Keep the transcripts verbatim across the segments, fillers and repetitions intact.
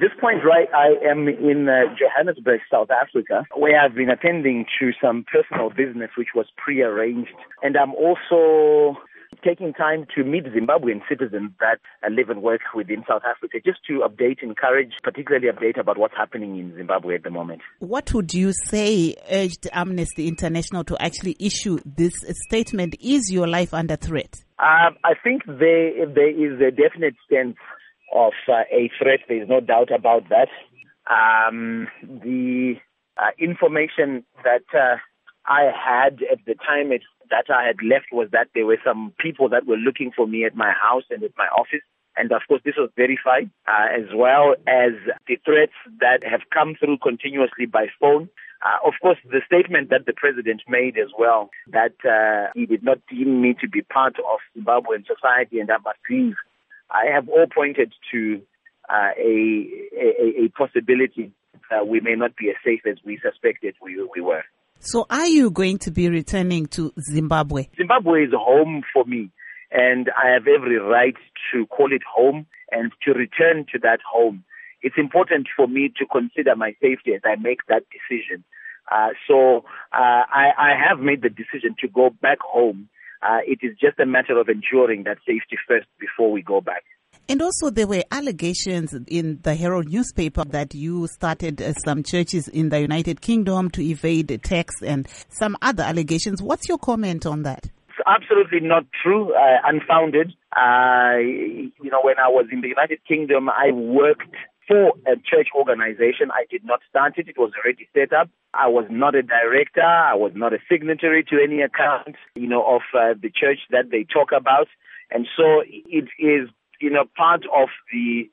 this point, right, I am in uh, Johannesburg, South Africa, where I've been attending to some personal business which was pre-arranged. And I'm also taking time to meet Zimbabwean citizens that uh, live and work within South Africa, just to update, encourage, particularly update about what's happening in Zimbabwe at the moment. What would you say urged Amnesty International to actually issue this statement? Is your life under threat? Um, I think there, there is a definite sense of uh, a threat. There is no doubt about that. Um, the uh, information that uh, I had at the time it, that I had left was that there were some people that were looking for me at my house and at my office. And of course, this was verified, uh, as well as the threats that have come through continuously by phone. Uh, of course, the statement that the president made as well, that uh, he did not deem me to be part of Zimbabwean society and I must leave. I have all pointed to uh, a, a, a possibility uh, we may not be as safe as we suspected we, we were. So are you going to be returning to Zimbabwe? Zimbabwe is home for me, and I have every right to call it home and to return to that home. It's important for me to consider my safety as I make that decision. Uh, so uh, I, I have made the decision to go back home. Uh, it is just a matter of ensuring that safety first before we go back. And also there were allegations in the Herald newspaper that you started uh, some churches in the United Kingdom to evade tax and some other allegations. What's your comment on that? It's absolutely not true, uh, unfounded. Uh, you know, when I was in the United Kingdom, I worked for a church organization. I did not start it. It was already set up. I was not a director. I was not a signatory to any account, you know, of uh, the church that they talk about. And so it is, you know, part of the,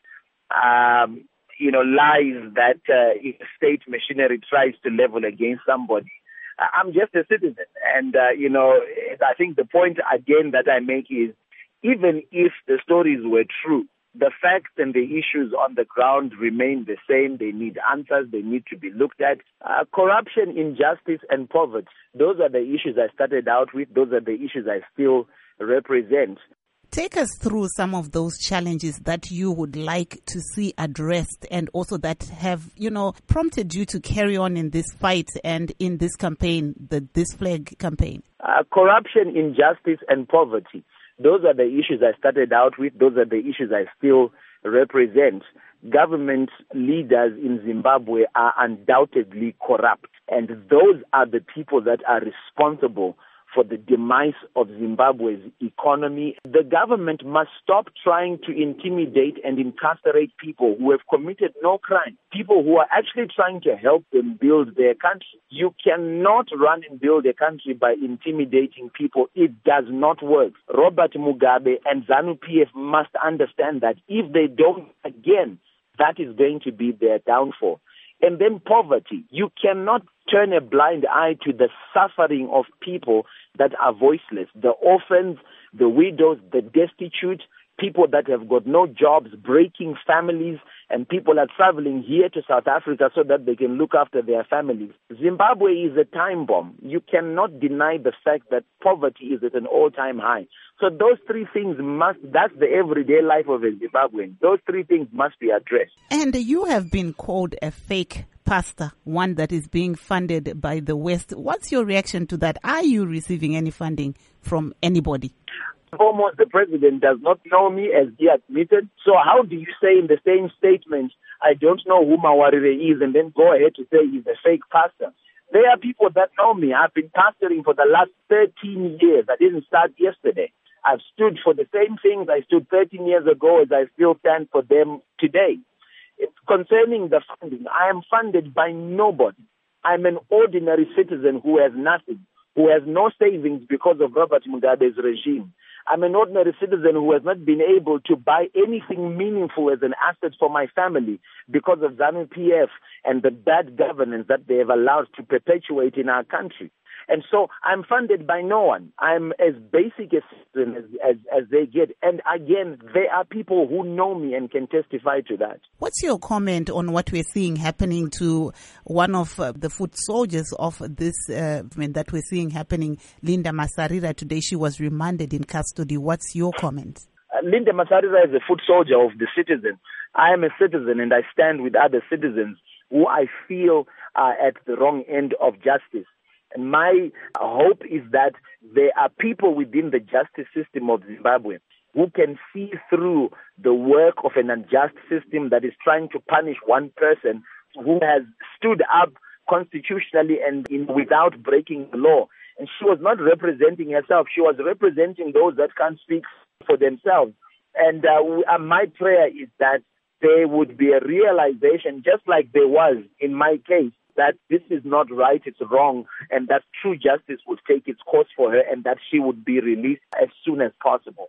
um, you know, lies that uh, state machinery tries to level against somebody. I'm just a citizen. And, uh, you know, I think the point, again, that I make is even if the stories were true, the facts and the issues on the ground remain the same. They need answers. They need to be looked at. Uh, corruption, injustice, and poverty. Those are the issues I started out with. Those are the issues I still represent. Take us through some of those challenges that you would like to see addressed and also that have, you know, prompted you to carry on in this fight and in this campaign, the This Flag campaign. Uh, corruption, injustice, and poverty. Those are the issues I started out with. Those are the issues I still represent. Government leaders in Zimbabwe are undoubtedly corrupt, and those are the people that are responsible for the demise of Zimbabwe's economy. The government must stop trying to intimidate and incarcerate people who have committed no crime, people who are actually trying to help them build their country. You cannot run and build a country by intimidating people. It does not work. Robert Mugabe and ZANU P F must understand that if they don't, again, that is going to be their downfall. And then poverty. You cannot turn a blind eye to the suffering of people that are voiceless, the orphans, the widows, the destitute, people that have got no jobs, breaking families, and people are traveling here to South Africa so that they can look after their families. Zimbabwe is a time bomb. You cannot deny the fact that poverty is at an all-time high. So those three things must, that's the everyday life of a Zimbabwean. Those three things must be addressed. And you have been called a fake pastor, one that is being funded by the West. What's your reaction to that? Are you receiving any funding from anybody? Almost the president does not know me, as he admitted. So how do you say in the same statement, I don't know who Mawarire is, and then go ahead to say he's a fake pastor? There are people that know me. I've been pastoring for the last thirteen years. I didn't start yesterday. I've stood for the same things I stood thirteen years ago as I still stand for them today. It's concerning the funding. I am funded by nobody. I'm an ordinary citizen who has nothing, who has no savings because of Robert Mugabe's regime. I'm an ordinary citizen who has not been able to buy anything meaningful as an asset for my family because of ZANU P F and the bad governance that they have allowed to perpetuate in our country. And so I'm funded by no one. I'm as basic a citizen as, as, as they get. And again, there are people who know me and can testify to that. What's your comment on what we're seeing happening to one of uh, the foot soldiers of this uh, that we're seeing happening, Linda Masarira? Today she was remanded in custody. What's your comment? Uh, Linda Masarira is a foot soldier of the Citizen. I am a citizen and I stand with other citizens who I feel are at the wrong end of justice. And my hope is that there are people within the justice system of Zimbabwe who can see through the work of an unjust system that is trying to punish one person who has stood up constitutionally and in, without breaking the law. And she was not representing herself. She was representing those that can't speak for themselves. And uh, my prayer is that there would be a realization, just like there was in my case, that this is not right, it's wrong, and that true justice would take its course for her and that she would be released as soon as possible.